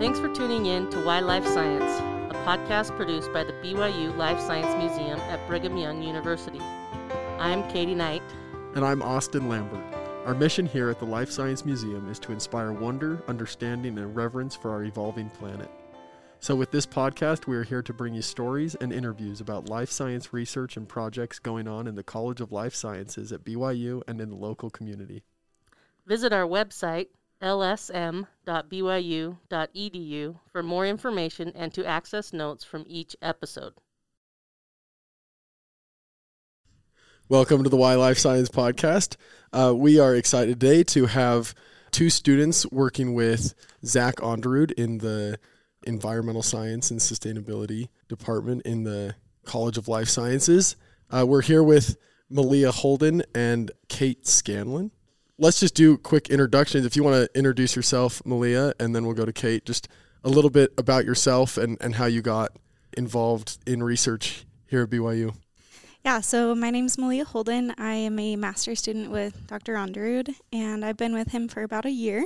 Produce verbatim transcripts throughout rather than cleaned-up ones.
Thanks for tuning in to Why Life Science, a podcast produced by the B Y U Life Science Museum at Brigham Young University. I'm Katie Knight. And I'm Austin Lambert. Our mission here at the Life Science Museum is to inspire wonder, understanding, and reverence for our evolving planet. So with this podcast, we are here to bring you stories and interviews about life science research and projects going on in the College of Life Sciences at B Y U and in the local community. Visit our website, l s m dot b y u dot e d u, for more information and to access notes from each episode. Welcome to the Why Life Science podcast. Uh, we are excited today to have two students working with Zach Onderud in the Environmental Science and Sustainability Department in the College of Life Sciences. Uh, we're here with Malia Holden and Kate Scanlon. Let's just do quick introductions. If you want to introduce yourself, Malia, and then we'll go to Kate. Just a little bit about yourself and, and how you got involved in research here at B Y U. Yeah, so my name's Malia Holden. I am a master's student with Doctor Onderud, and I've been with him for about a year.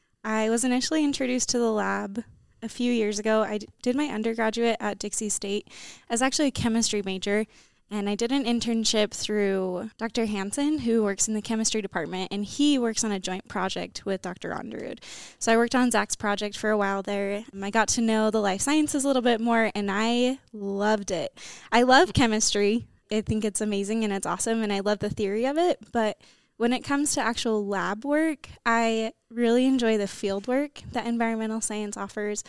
I was initially introduced to the lab a few years ago. I d- did my undergraduate at Dixie State as actually a chemistry major, and I did an internship through Doctor Hansen, who works in the chemistry department, and he works on a joint project with Doctor Onderud. So I worked on Zach's project for a while there. I got to know the life sciences a little bit more, and I loved it. I love chemistry. I think it's amazing and it's awesome, and I love the theory of it, but when it comes to actual lab work, I really enjoy the field work that environmental science offers,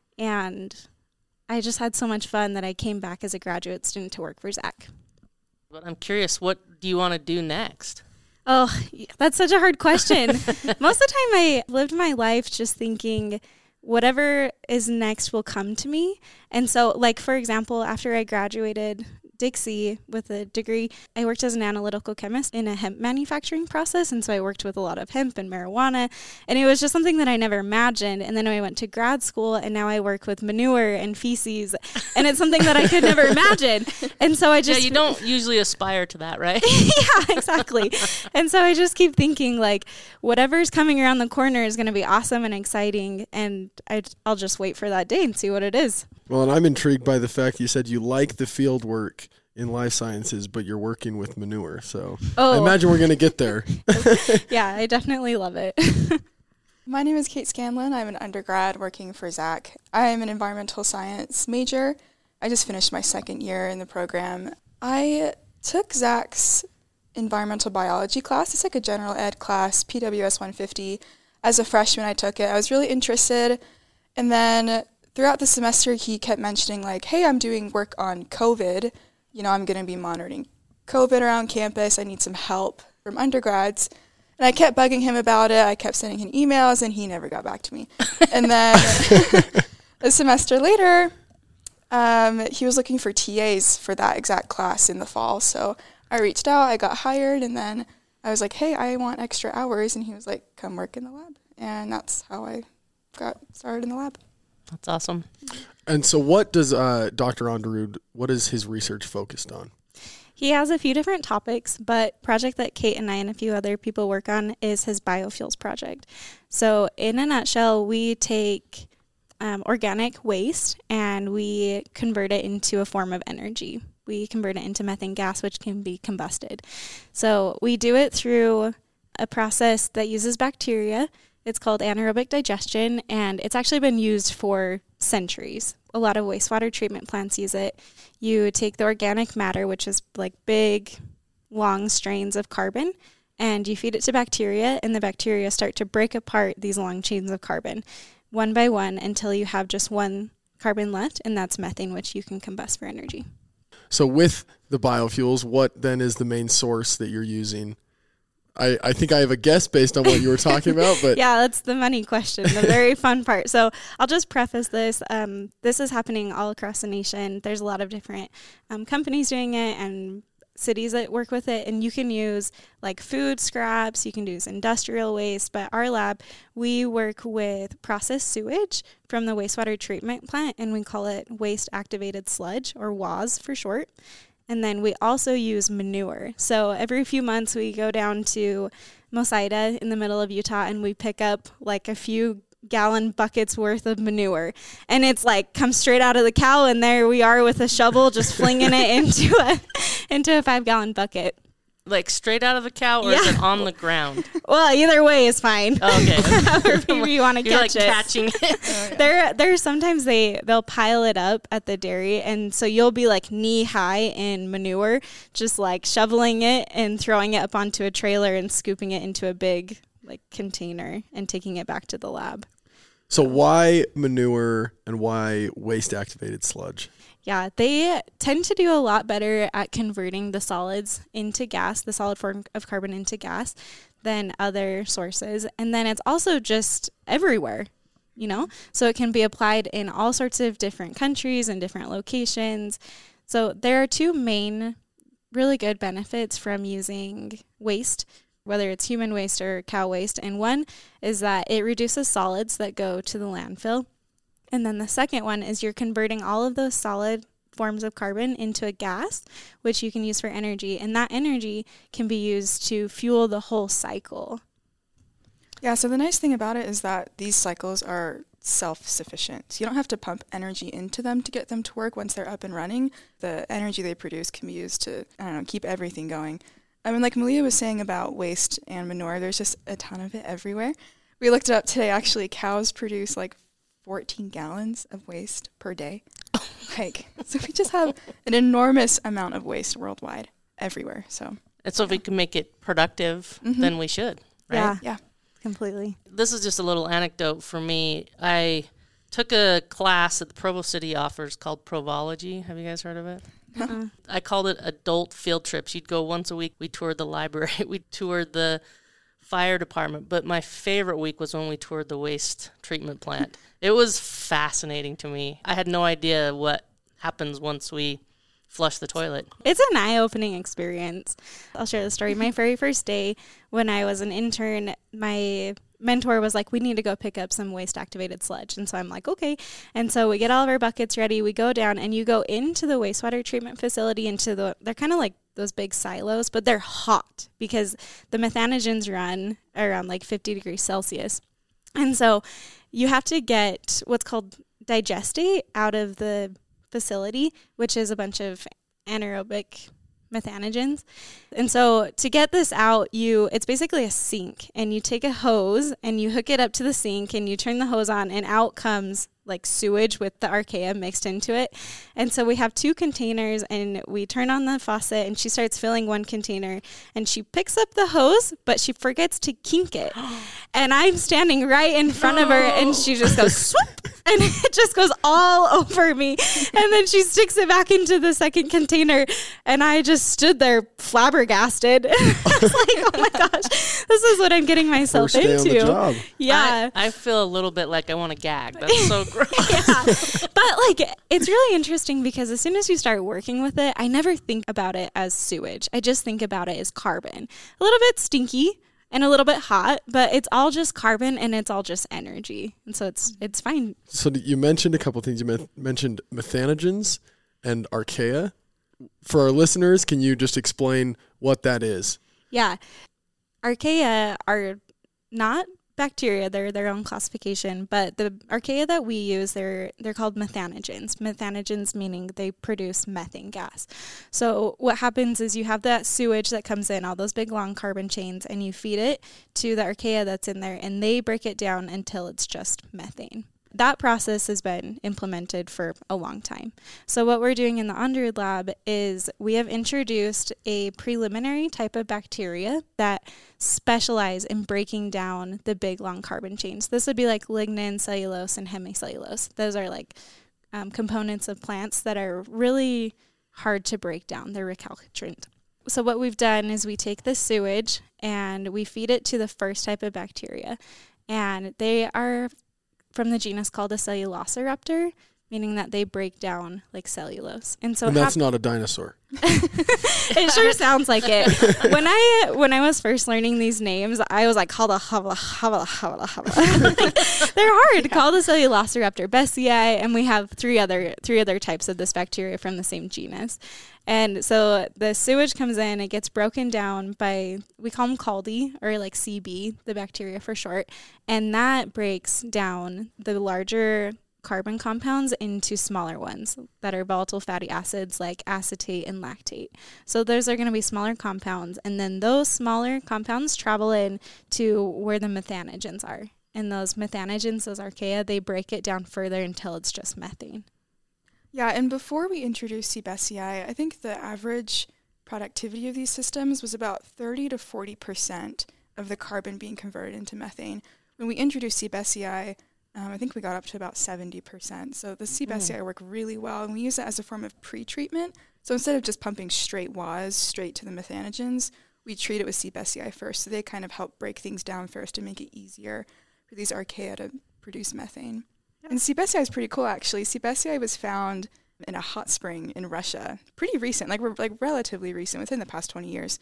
and I just had so much fun that I came back as a graduate student to work for Zach. But I'm curious, what do you want to do next? Oh, that's such a hard question. Most of the time I lived my life just thinking whatever is next will come to me. And so, like, for example, after I graduated Dixie with a degree, I worked as an analytical chemist in a hemp manufacturing process, and so I worked with a lot of hemp and marijuana, and it was just something that I never imagined. And then I went to grad school, and now I work with manure and feces, and it's something that I could never imagine. And so I just... Yeah, you don't usually aspire to that, right? Yeah, exactly. And so I just keep thinking, like, whatever's coming around the corner is going to be awesome and exciting, and I, I'll just wait for that day and see what it is. Well, and I'm intrigued by the fact you said you like the field work in life sciences, but you're working with manure. So oh. I imagine we're going to get there. Yeah, I definitely love it. My name is Kate Scanlon. I'm an undergrad working for Zach. I'm an environmental science major. I just finished my second year in the program. I took Zach's environmental biology class. It's like a general ed class, P W S one fifty. As a freshman, I took it. I was really interested. And then throughout the semester, he kept mentioning, like, hey, I'm doing work on COVID. You know, I'm going to be monitoring COVID around campus. I need some help from undergrads. And I kept bugging him about it. I kept sending him emails, and he never got back to me. And then a semester later, um, he was looking for T As for that exact class in the fall. So I reached out. I got hired, and then I was like, hey, I want extra hours. And he was like, come work in the lab. And that's how I got started in the lab. That's awesome. And so what does uh, Doctor Onderud, what is his research focused on? He has a few different topics, but project that Kate and I and a few other people work on is his biofuels project. So in a nutshell, we take um, organic waste and we convert it into a form of energy. We convert it into methane gas, which can be combusted. So we do it through a process that uses bacteria. It's called anaerobic digestion, and it's actually been used for centuries. A lot of wastewater treatment plants use it. You take the organic matter, which is like big, long strains of carbon, and you feed it to bacteria, and the bacteria start to break apart these long chains of carbon one by one until you have just one carbon left, and that's methane, which you can combust for energy. So with the biofuels, what then is the main source that you're using? I, I think I have a guess based on what you were talking about, but yeah, that's the money question, the very fun part. So I'll just preface this. Um, this is happening all across the nation. There's a lot of different um, companies doing it and cities that work with it, and you can use like food scraps, you can use industrial waste, but our lab, we work with processed sewage from the wastewater treatment plant, and we call it waste activated sludge, or W A S for short. And then we also use manure. So every few months we go down to Mosida in the middle of Utah and we pick up like a few gallon buckets worth of manure. And it's like, comes straight out of the cow, and there we are with a shovel just flinging it into a into a five gallon bucket. Like straight out of the cow, or Yeah. is it on the ground? Well, either way is fine. Oh, okay. However you want to You're catch like it. catching it. Oh, yeah. There, there's sometimes they they'll pile it up at the dairy, and so you'll be like knee high in manure, just like shoveling it and throwing it up onto a trailer and scooping it into a big like container and taking it back to the lab. So why manure and why waste activated sludge? Yeah, they tend to do a lot better at converting the solids into gas, the solid form of carbon into gas, than other sources. And then it's also just everywhere, you know? So it can be applied in all sorts of different countries and different locations. So there are two main really good benefits from using waste, whether it's human waste or cow waste. And one is that it reduces solids that go to the landfill. And then the second one is you're converting all of those solid forms of carbon into a gas, which you can use for energy. And that energy can be used to fuel the whole cycle. Yeah, so the nice thing about it is that these cycles are self-sufficient. So you don't have to pump energy into them to get them to work once they're up and running. The energy they produce can be used to, I don't know, keep everything going. I mean, like Malia was saying about waste and manure, there's just a ton of it everywhere. We looked it up today, actually. Cows produce like fourteen gallons of waste per day. Like, so we just have an enormous amount of waste worldwide, everywhere. So, And so if we can make it productive, Mhm. then we should, right? Yeah, yeah. completely. This is just a little anecdote for me. I took a class that the Provo City offers called Provology. Have you guys heard of it? Uh-uh. I called it adult field trips. You'd go once a week. We toured the library. We toured the fire department. But my favorite week was when we toured the waste treatment plant. It was fascinating to me. I had no idea what happens once we flush the toilet. It's an eye-opening experience. I'll share the story. My very first day when I was an intern, my mentor was like, we need to go pick up some waste-activated sludge. And so I'm like, okay. And so we get all of our buckets ready. We go down, and you go into the wastewater treatment facility, into the, they're kind of like those big silos, but they're hot because the methanogens run around like fifty degrees Celsius. And so you have to get what's called digestate out of the facility, which is a bunch of anaerobic methanogens. And so to get this out, you it's basically a sink, and you take a hose and you hook it up to the sink and you turn the hose on, and out comes like sewage with the archaea mixed into it. And so we have two containers, and we turn on the faucet, and she starts filling one container, and she picks up the hose, but she forgets to kink it. And I'm standing right in front of her, and she just goes swoop, and it just goes all over me. And then she sticks it back into the second container, and I just stood there flabbergasted. I was like, oh my gosh, this is what I'm getting myself First day on the into. job. Yeah. I, I feel a little bit like I want to gag. That's so gross. Yeah. But like, it's really interesting because as soon as you start working with it, I never think about it as sewage. I just think about it as carbon. A little bit stinky and a little bit hot, but it's all just carbon and it's all just energy. And so it's it's fine. So you mentioned a couple things. You men- mentioned methanogens and archaea. For our listeners, can you just explain what that is? Yeah. Archaea are not bacteria, they're their own classification, but the archaea that we use, they're they're called methanogens. Methanogens meaning they produce methane gas. So what happens is you have that sewage that comes in, all those big long carbon chains, and you feed it to the archaea that's in there, and they break it down until it's just methane. That process has been implemented for a long time. So what we're doing in the Onderud lab is we have introduced a preliminary type of bacteria that specialize in breaking down the big long carbon chains. This would be like lignin, cellulose, and hemicellulose. Those are like um, components of plants that are really hard to break down. They're recalcitrant. So what we've done is we take the sewage and we feed it to the first type of bacteria. And they are from the genus called a Cellulosiraptor, meaning that they break down like cellulose. And so And that's hap- not a dinosaur. it sure sounds like it. When I when I was first learning these names, I was like, habla, habla, habla, habla, habla. Like, they're hard. Called a Cellulosiraptor besseyi, and we have three other three other types of this bacteria from the same genus. And so the sewage comes in, it gets broken down by, we call them Caldi, or like C B, the bacteria for short, and that breaks down the larger carbon compounds into smaller ones that are volatile fatty acids like acetate and lactate. So those are going to be smaller compounds, and then those smaller compounds travel in to where the methanogens are. And those methanogens, those archaea, they break it down further until it's just methane. Yeah, and before we introduced Seebeckii, I think the average productivity of these systems was about thirty to forty percent of the carbon being converted into methane. When we introduced Seebeckii, Um, I think we got up to about seventy percent. So the Seebeckii mm. work really well, and we use it as a form of pre-treatment. So instead of just pumping straight W A S straight to the methanogens, we treat it with Seebeckii first. So they kind of help break things down first to make it easier for these archaea to produce methane. Yeah. And Seebeckii is pretty cool, actually. Seebeckii was found in a hot spring in Russia, pretty recent, like we're like relatively recent, within the past twenty years.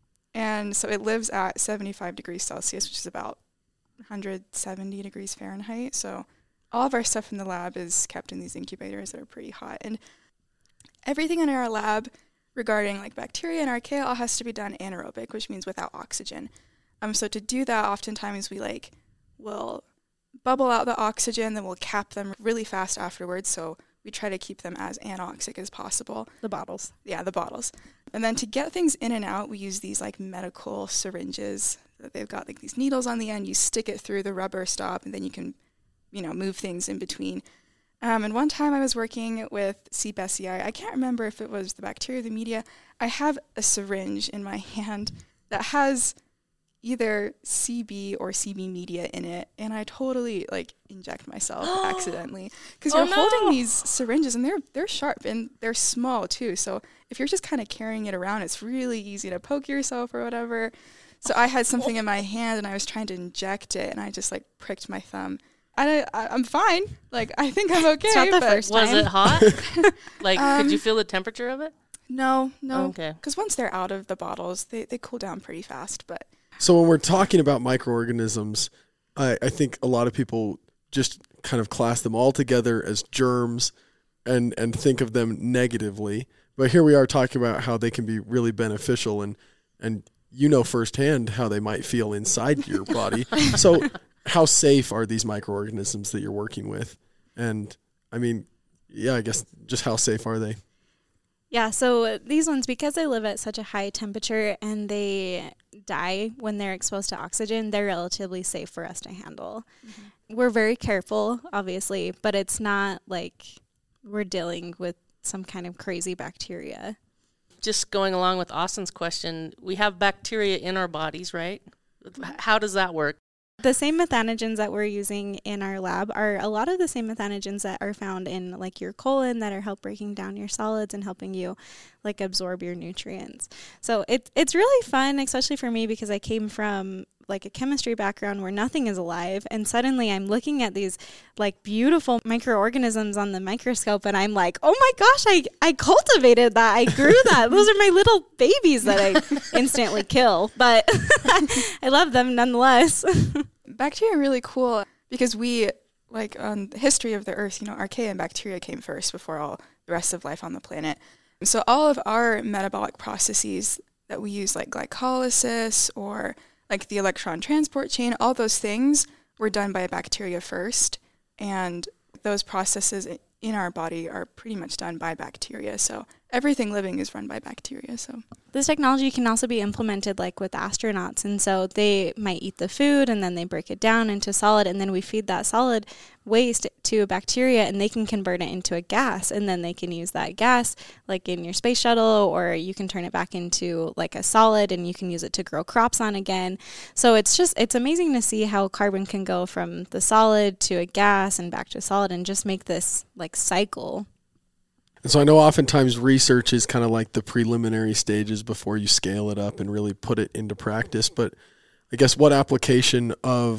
And so it lives at seventy-five degrees Celsius, which is about one hundred seventy degrees Fahrenheit. So all of our stuff in the lab is kept in these incubators that are pretty hot. And everything in our lab regarding like bacteria and archaea all has to be done anaerobic, which means without oxygen. Um, so to do that, oftentimes we like will bubble out the oxygen, then we'll cap them really fast afterwards. So we try to keep them as anoxic as possible. The bottles. Yeah, the bottles. And then to get things in and out, we use these like medical syringes. They've got like these needles on the end. You stick it through the rubber stop, and then you can, you know, move things in between. Um, and one time I was working with Seebeckii. I can't remember if it was the bacteria or the media. I have a syringe in my hand that has either C B or C B media in it, and I totally like inject myself accidentally because you're oh, no. holding these syringes, and they're they're sharp and they're small too. So if you're just kind of carrying it around, it's really easy to poke yourself or whatever. So I had something in my hand, and I was trying to inject it, and I just like pricked my thumb. I, I I'm fine. Like I think I'm okay. It's not the but first time. Was it hot? Like um, could you feel the temperature of it? No, no. Okay. Because once they're out of the bottles, they they cool down pretty fast. But so when we're talking about microorganisms, I, I think a lot of people just kind of class them all together as germs and, and think of them negatively. But here we are talking about how they can be really beneficial, and, and you know firsthand how they might feel inside your body. So how safe are these microorganisms that you're working with? And I mean, yeah, I guess just how safe are they? Yeah, so these ones, because they live at such a high temperature and they die when they're exposed to oxygen, they're relatively safe for us to handle. Mm-hmm. We're very careful, obviously, but it's not like we're dealing with some kind of crazy bacteria. Just going along with Austin's question, we have bacteria in our bodies, right? How does that work? The same methanogens that we're using in our lab are a lot of the same methanogens that are found in like your colon that are help breaking down your solids and helping you like absorb your nutrients. So it, it's really fun, especially for me, because I came from like a chemistry background where nothing is alive, and suddenly I'm looking at these like beautiful microorganisms on the microscope, and I'm like, oh my gosh, I, I cultivated that, I grew that. Those are my little babies that I instantly kill, but I love them nonetheless. Bacteria are really cool because we, like on the history of the earth, you know, archaea and bacteria came first before all the rest of life on the planet. So all of our metabolic processes that we use, like glycolysis or like the electron transport chain, all those things were done by bacteria first. And those processes in our body are pretty much done by bacteria. So everything living is run by bacteria. So this technology can also be implemented like with astronauts. And so they might eat the food and then they break it down into solid, and then we feed that solid waste to a bacteria and they can convert it into a gas, and then they can use that gas like in your space shuttle, or you can turn it back into like a solid and you can use it to grow crops on again. So it's just, it's amazing to see how carbon can go from the solid to a gas and back to a solid and just make this like cycle. And so I know oftentimes research is kind of like the preliminary stages before you scale it up and really put it into practice. But I guess what application of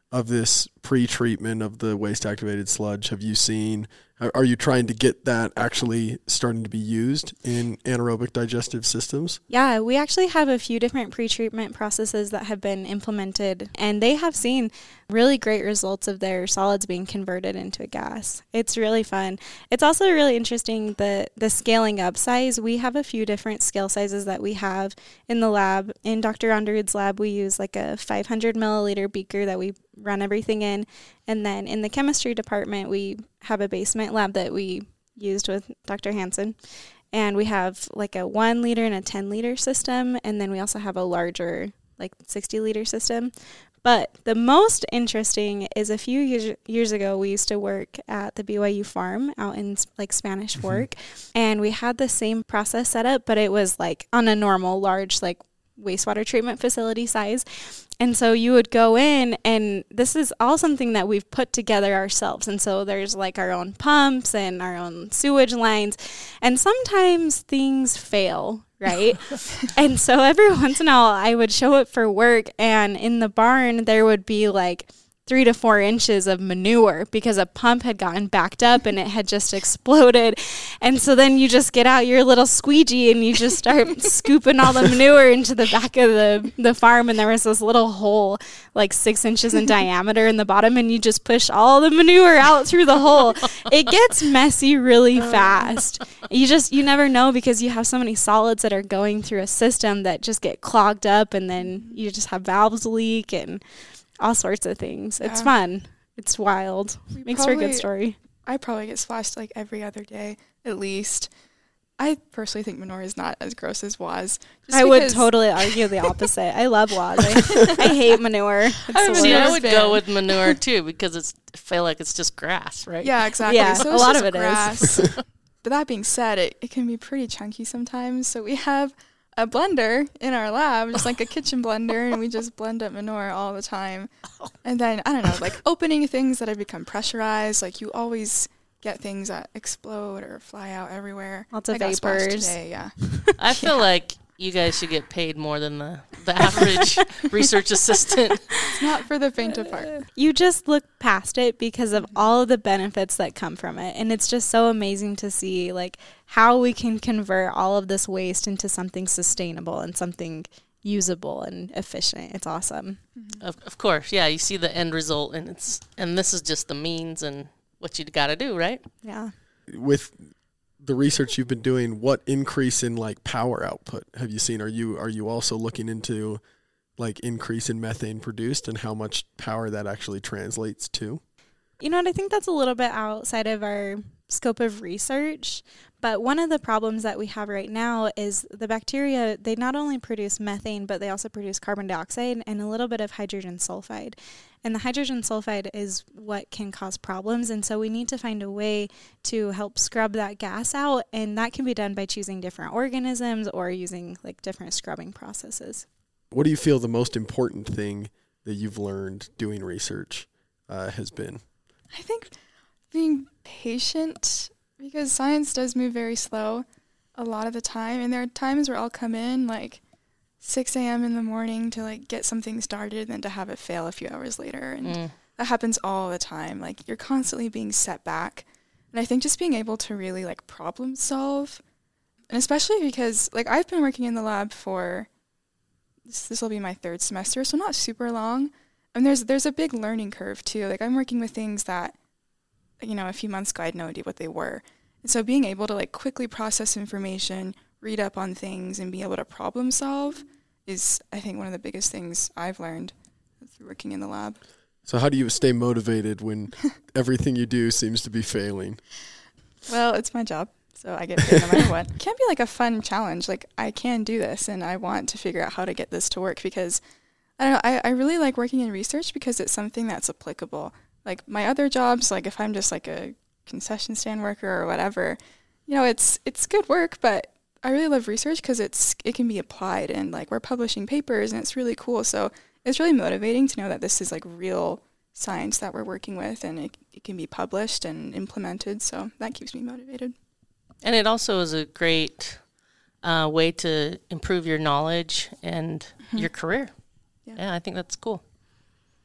of this pre-treatment of the waste-activated sludge have you seen? Are you trying to get that actually starting to be used in anaerobic digestive systems? Yeah, we actually have a few different pre-treatment processes that have been implemented, and they have seen really great results of their solids being converted into a gas. It's really fun. It's also really interesting, the, the scaling up size. We have a few different scale sizes that we have in the lab. In Doctor Onderud's lab, we use like a five hundred milliliter beaker that we run everything in. And then in the chemistry department, we have a basement lab that we used with Doctor Hansen. And we have like a one liter and a ten liter system. And then we also have a larger, like sixty liter system. But the most interesting is a few years, years ago, we used to work at the B Y U farm out in like Spanish Fork. Mm-hmm. And we had the same process set up, but it was like on a normal large like wastewater treatment facility size. And so you would go in, and this is all something that we've put together ourselves. And so there's like our own pumps and our own sewage lines. And sometimes things fail, right? And so every once in a while I would show up for work, and in the barn there would be like three to four inches of manure because a pump had gotten backed up and it had just exploded. And so then you just get out your little squeegee and you just start scooping all the manure into the back of the, the farm. And there was this little hole like six inches in diameter in the bottom, and you just push all the manure out through the hole. It gets messy really fast. You just, you never know, because you have so many solids that are going through a system that just get clogged up, and then you just have valves leak and all sorts of things. Yeah. It's fun. It's wild. We Makes probably, for a good story. I probably get splashed like every other day, at least. I personally think manure is not as gross as W A S. I would totally argue the opposite. I love W A S. I, I hate manure. I, See, I would go with manure too, because it's I feel like it's just grass, right? Yeah, exactly. Yeah, so a lot of it grass. is. But that being said, it, it can be pretty chunky sometimes. So we have a blender in our lab, just like a kitchen blender, and we just blend up manure all the time. And then, I don't know, like opening things that have become pressurized, like you always get things that explode or fly out everywhere. Lots of I got splashed vapors. Today, yeah. I feel yeah. like you guys should get paid more than the, the average research assistant. It's not for the faint of heart. You just look past it because of all of the benefits that come from it. And it's just so amazing to see like how we can convert all of this waste into something sustainable and something usable and efficient. It's awesome. Mm-hmm. Of, of course, yeah. You see the end result, and it's and this is just the means and what you got to do, right? Yeah. With the research you've been doing, what increase in like power output have you seen? Are you are you also looking into like increase in methane produced and how much power that actually translates to? You know what, I think that's a little bit outside of our scope of research, but one of the problems that we have right now is the bacteria, they not only produce methane, but they also produce carbon dioxide and a little bit of hydrogen sulfide. And the hydrogen sulfide is what can cause problems, and so we need to find a way to help scrub that gas out, and that can be done by choosing different organisms or using like different scrubbing processes. What do you feel the most important thing that you've learned doing research uh, has been? I think being patient, because science does move very slow a lot of the time, and there are times where I'll come in like six a.m. in the morning to like get something started and then to have it fail a few hours later, and mm. that happens all the time. Like you're constantly being set back, and I think just being able to really like problem solve, and especially because like I've been working in the lab for this this will be my third semester, so not super long. And there's there's a big learning curve too. Like I'm working with things that, you know, a few months ago I had no idea what they were. And so being able to like quickly process information, read up on things, and be able to problem solve is, I think, one of the biggest things I've learned through working in the lab. So how do you stay motivated when everything you do seems to be failing? Well, it's my job, so I get paid no matter what. It can't be like a fun challenge. Like I can do this, and I want to figure out how to get this to work, because I don't know, I, I really like working in research because it's something that's applicable. Like my other jobs, like if I'm just like a concession stand worker or whatever, you know, it's it's good work, but I really love research because it's it can be applied, and like we're publishing papers, and it's really cool. So it's really motivating to know that this is like real science that we're working with, and it, it can be published and implemented. So that keeps me motivated. And it also is a great uh, way to improve your knowledge and mm-hmm. your career. Yeah. yeah, I think that's cool.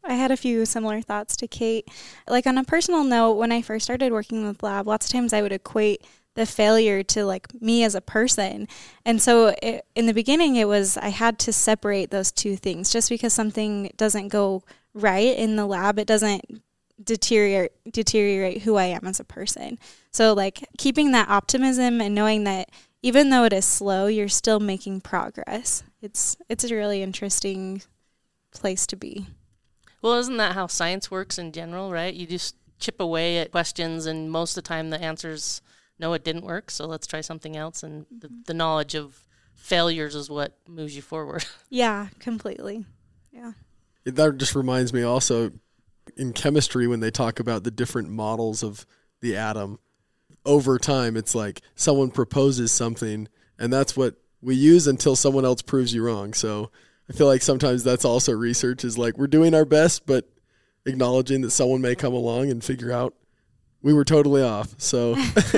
I had a few similar thoughts to Kate. Like on a personal note, when I first started working with lab, lots of times I would equate the failure to like me as a person. And so it, in the beginning, it was I had to separate those two things. Just because something doesn't go right in the lab, it doesn't deteriorate deteriorate who I am as a person. So like keeping that optimism and knowing that even though it is slow, you're still making progress. It's it's a really interesting place to be. Well, isn't that how science works in general, right? You just chip away at questions, and most of the time the answer's, no, it didn't work, so let's try something else. And the, the knowledge of failures is what moves you forward. Yeah, completely. Yeah. That just reminds me also, in chemistry, when they talk about the different models of the atom, over time, it's like someone proposes something, and that's what we use until someone else proves you wrong. So I feel like sometimes that's also research, is like we're doing our best, but acknowledging that someone may come along and figure out we were totally off. So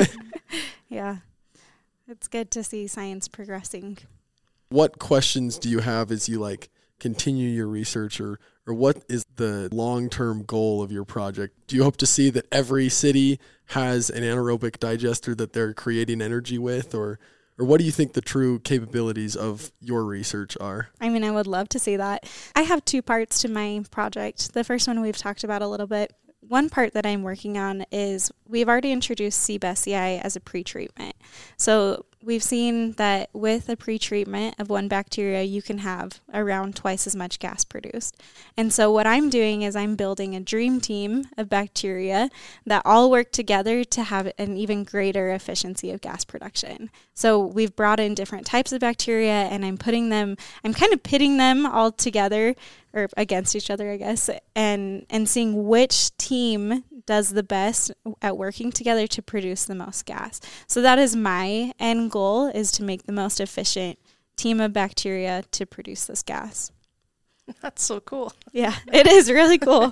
yeah, it's good to see science progressing. What questions do you have as you like continue your research, or, or what is the long-term goal of your project? Do you hope to see that every city has an anaerobic digester that they're creating energy with, or Or what do you think the true capabilities of your research are? I mean, I would love to see that. I have two parts to my project. The first one we've talked about a little bit. One part that I'm working on is we've already introduced C B E S E I as a pretreatment. So we've seen that with a pretreatment of one bacteria, you can have around twice as much gas produced. And so what I'm doing is I'm building a dream team of bacteria that all work together to have an even greater efficiency of gas production. So we've brought in different types of bacteria, and I'm putting them, I'm kind of pitting them all together, or against each other, I guess, and, and seeing which team does the best at working together to produce the most gas. So that is my end goal, is to make the most efficient team of bacteria to produce this gas. That's so cool. Yeah, it is really cool.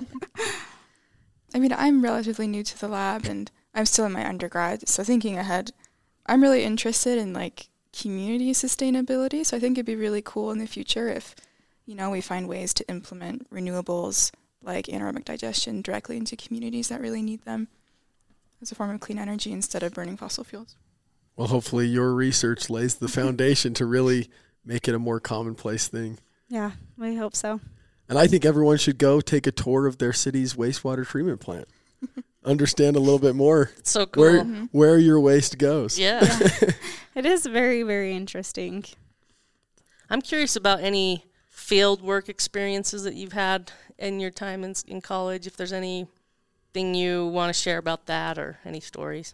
I mean, I'm relatively new to the lab, and I'm still in my undergrad, so thinking ahead, I'm really interested in, like, community sustainability, so I think it'd be really cool in the future if, you know, we find ways to implement renewables like anaerobic digestion directly into communities that really need them as a form of clean energy instead of burning fossil fuels. Well, hopefully your research lays the foundation to really make it a more commonplace thing. Yeah, we hope so. And I think everyone should go take a tour of their city's wastewater treatment plant. Understand a little bit more. It's so cool. Where, Mm-hmm. where your waste goes. Yeah. Yeah. It is very, very interesting. I'm curious about any field work experiences that you've had in your time in, in college, if there's anything you want to share about that or any stories.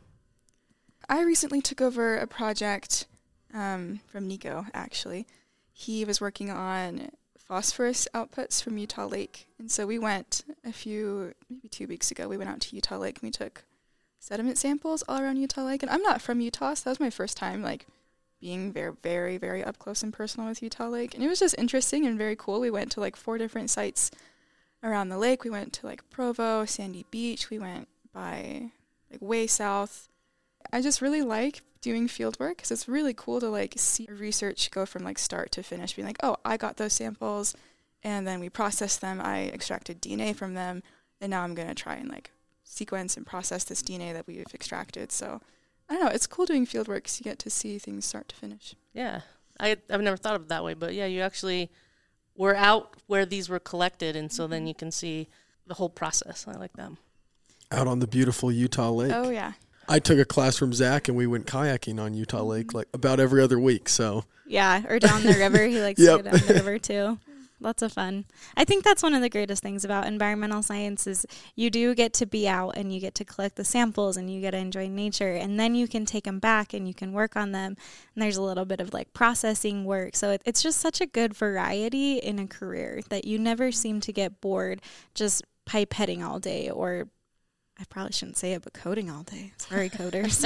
I recently took over a project um, from Nico, actually. He was working on phosphorus outputs from Utah Lake. And so we went a few, maybe two weeks ago, we went out to Utah Lake and we took sediment samples all around Utah Lake. And I'm not from Utah, so that was my first time, like, being very, very, very up close and personal with Utah Lake. And it was just interesting and very cool. We went to, like, four different sites around the lake. We went to, like, Provo, Sandy Beach. We went by, like, way south. I just really like doing field work because it's really cool to, like, see research go from, like, start to finish, being like, oh, I got those samples, and then we processed them. I extracted D N A from them, and now I'm going to try and, like, sequence and process this D N A that we've extracted. So I don't know. It's cool doing field work because you get to see things start to finish. Yeah. I, I've never thought of it that way, but yeah, you actually were out where these were collected, and so then you can see the whole process. I like that. Out on the beautiful Utah Lake. Oh, yeah. I took a class from Zach, and we went kayaking on Utah Lake like about every other week. So Yeah, or down the river. He likes Yep. to go down the river too. Lots of fun. I think that's one of the greatest things about environmental science is you do get to be out and you get to collect the samples and you get to enjoy nature, and then you can take them back and you can work on them. And there's a little bit of like processing work. So it, it's just such a good variety in a career that you never seem to get bored just pipetting all day, or I probably shouldn't say it, but coding all day. Sorry, coders.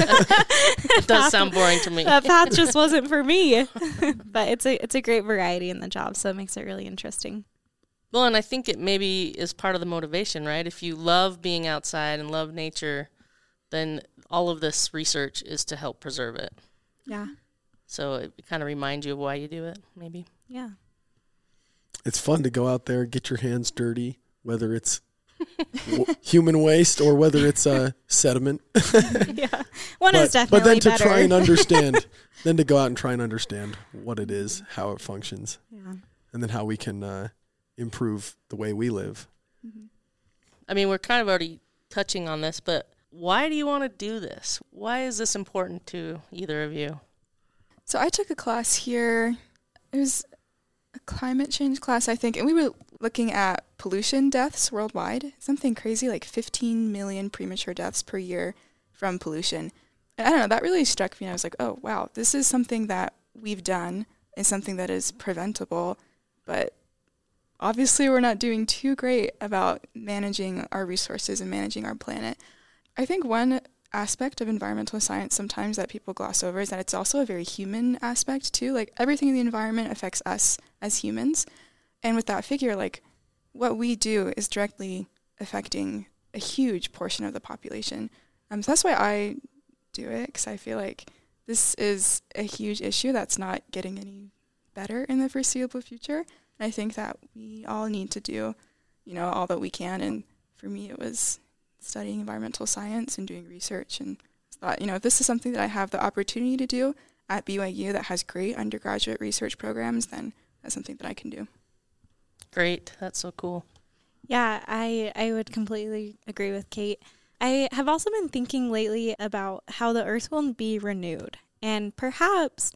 It does sound boring to me. That path just wasn't for me. But it's a it's a great variety in the job, so it makes it really interesting. Well, and I think it maybe is part of the motivation, right? If you love being outside and love nature, then all of this research is to help preserve it. Yeah. So it kind of reminds you of why you do it, maybe. Yeah. it's fun to go out there, get your hands dirty, whether it's w- human waste or whether it's uh, sediment. Yeah, one but, is definitely But then to better. try and understand, then to go out and try and understand what it is, how it functions, Yeah. and then how we can uh, improve the way we live. I mean, we're kind of already touching on this, but why do you want to do this? Why is this important to either of you? So I took a class here. It was a climate change class, I think, and we were looking at pollution deaths worldwide. Something crazy, like fifteen million premature deaths per year from pollution. And I don't know, that really struck me. I was like, oh, wow, this is something that we've done and something that is preventable, but obviously we're not doing too great about managing our resources and managing our planet. I think one aspect of environmental science sometimes that people gloss over is that it's also a very human aspect too. Like everything in the environment affects us as humans. And with that figure, like what we do is directly affecting a huge portion of the population. Um, so that's why I do it, because I feel like this is a huge issue that's not getting any better in the foreseeable future. And I think that we all need to do, you know, all that we can. And for me, it was studying environmental science and doing research, and thought, you know, if this is something that I have the opportunity to do at B Y U that has great undergraduate research programs, then that's something that I can do. Great. That's so cool. Yeah, I, I would completely agree with Kate. I have also been thinking lately about how the earth will be renewed, and perhaps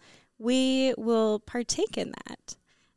we will partake in that.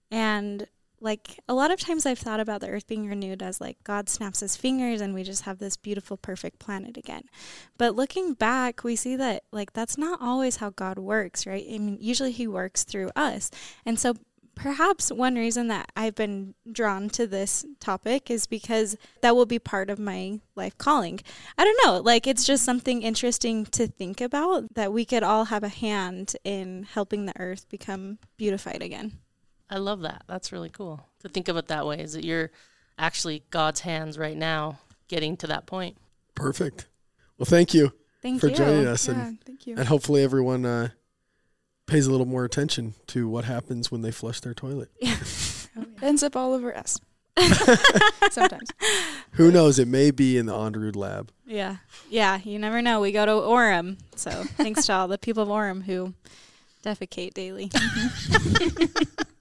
And like a lot of times I've thought about the earth being renewed as like God snaps his fingers and we just have this beautiful, perfect planet again. But looking back, we see that like that's not always how God works, right? I mean, usually he works through us. And so perhaps one reason that I've been drawn to this topic is because that will be part of my life calling. I don't know, like it's just something interesting to think about, that we could all have a hand in helping the earth become beautified again. I love that. That's really cool to think of it that way, is that you're actually God's hands right now getting to that point. Perfect. Well, thank you Thank for you. joining us. Yeah, And, thank you. and hopefully everyone uh, pays a little more attention to what happens when they flush their toilet. It ends up all over us. Sometimes. Who knows? It may be in the Onderud lab. Yeah. Yeah, you never know. We go to Orem. So thanks to all the people of Orem who defecate daily.